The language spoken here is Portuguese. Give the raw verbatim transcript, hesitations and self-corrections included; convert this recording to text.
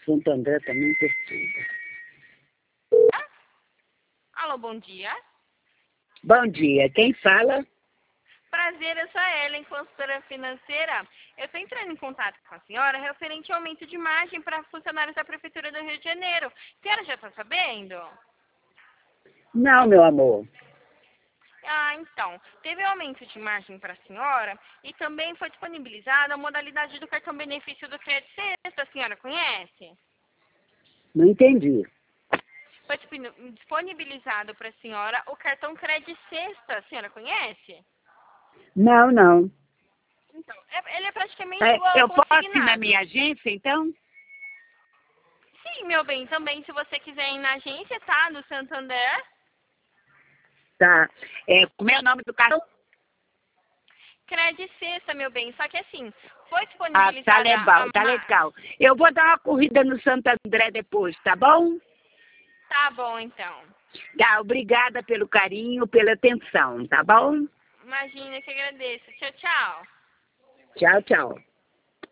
Santo André também perturba. Alô, bom dia. Bom dia, quem fala? Prazer, eu sou a Ellen, consultora financeira. Eu estou entrando em contato com a senhora referente ao aumento de margem para funcionários da Prefeitura do Rio de Janeiro. A senhora já está sabendo? Não, meu amor. Ah, então. Teve um aumento de margem para a senhora e também foi disponibilizada a modalidade do cartão benefício do Crédito Sexta. A senhora conhece? Não entendi. Foi disponibilizado para a senhora o cartão Crédito Sexta. A senhora conhece? Não, não. Então, é- ele é praticamente É, igual ao eu posso ir na consignado. minha agência, então? Sim, meu bem, também se você quiser ir na agência, tá? No Santander. Tá. É, como é o nome do cartão? Crédito Sexta, meu bem. Só que assim, foi Ah, tá disponibilizada a legal, tá ma- legal. Eu vou dar uma corrida no Santo André depois, tá bom? Tá bom, então. Tá, obrigada pelo carinho, pela atenção, tá bom? Imagina que agradeço. Tchau, tchau. Tchau, tchau.